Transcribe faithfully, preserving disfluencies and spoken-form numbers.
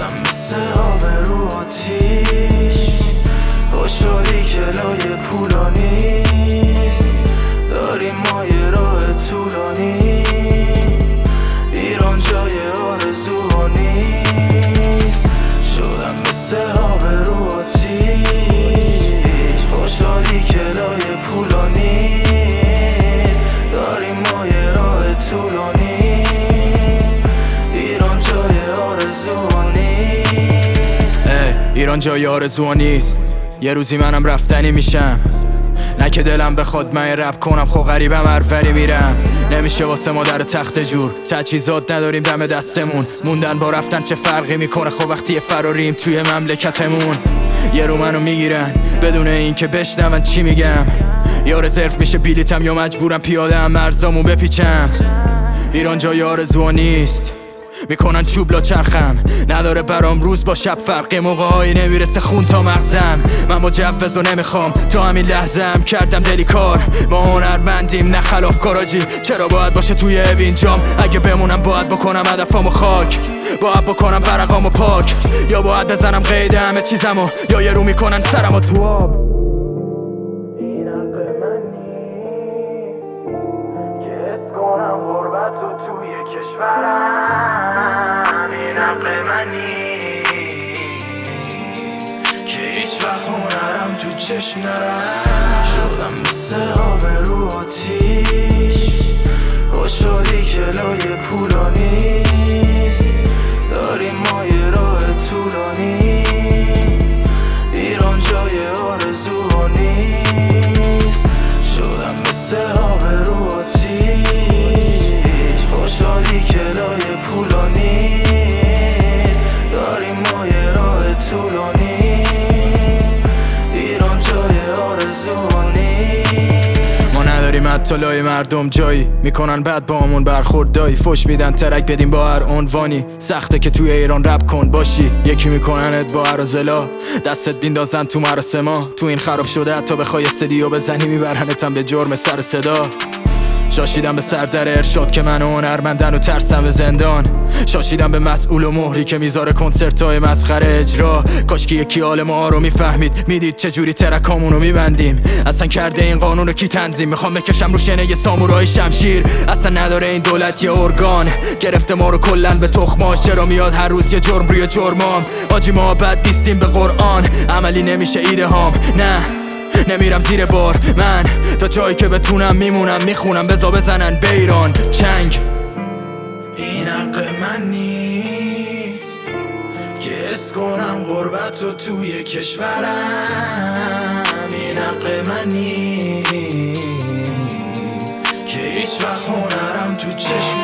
شدم مثل آب رو آتیش، خوشحالی که لای پولا نیست، داریم ما یه راه طولانی، ایران جای آرزوها نیست. شدم مثل آب رو آتیش، خوشحالی که لای پولا نیست، داریم ما یه راه طولانی، ایران جای آرزوها نیست. ایران جای آرزوها نیست، یه روزی منم رفتنی میشم، نه که دلم بخواد من رپ کنم، خب غریبم هروری میرم. نمیشه واسه ما در تخت جور، تجهیزات نداریم دم دستمون، موندن با رفتن چه فرقی میکنه خب وقتی فراریم توی مملکتمون. یه رو منو میگیرن بدون این که بشنون چی میگم، یا رزرو میشه بلیتم یا مجبورم پیاده ام مرزامو بپیچم. ایران جای آرزوها نیست، میکنن چوب لا چرخم، نداره برام روز با شب فرقی، موقعهایی نمیرسه خون تا مغزم. من مجوز رو نمیخوام تا همین لحظه‌ام کردم دلی کار، ما هنرمندیم نه خلاف کاراجی، چرا باید باشه توی اوینجام؟ اگه بمونم باید بکنم هدفامو خاک، باید بکنم ورقامو پاک، یا باید بزنم قید همه چیزمو، یا یه رو میکنن سرمو تو آب. این حق من نیست که حس کنم غربت رو توی کشورم، این حق من نیست که هیچ وقت هنرم تو چشم نرم. شدم مثل آب رو آتیش، خوشحالی که لای پولا نیست، داریم ما یه راه طولانی، ایران جای آرزوها نیست. شدم مثل آب رو آتیش، خوشحالی که لای پولا نیست، داریم ما یه راه طولانی، ایران جای آرزوها نیست. ما نداریم حتی لای مردم جایی، میکنن بعد با همون برخوردایی، فش میدن ترک بدیم با هر عنوانی، سخته که توی ایران رپ کن باشی، یکی میکننت با عرازلا، دستت بیندازن تو مراسما، تو این خراب شده حتی بخوای استدیو بزنی میبرنتم به جرم سر صدا. شاشیدم به سردر ارشاد که من هنرمندن و ترسم به زندان، شاشیدم به مسئول و مهری که میذاره کنسرتای مسخره اجرا. کاش که یکی حال ما رو میفهمید، میدید چجوری ترکامونو میبندیم، اصلا کرده این قانون رو کی تنظیم؟ میخوام بکشم رو شنه یه سامورای شمشیر، اصلا نداره این دولت یه ارگان، گرفته ما رو کلن به تخماش، چرا میاد هر روز یه جرم روی جرمام؟ حاجی ما بد نیستیم به قرآن، عملی نمیشه ایده هام، نه نمیرم زیر بار، من تا جایی که بتونم میمونم میخونم، بزا بزنن به ایران چنگ. این حق من نیست که حس کنم غربت رو توی کشورم، این حق من نیست که هیچ وقت هنرم تو چشم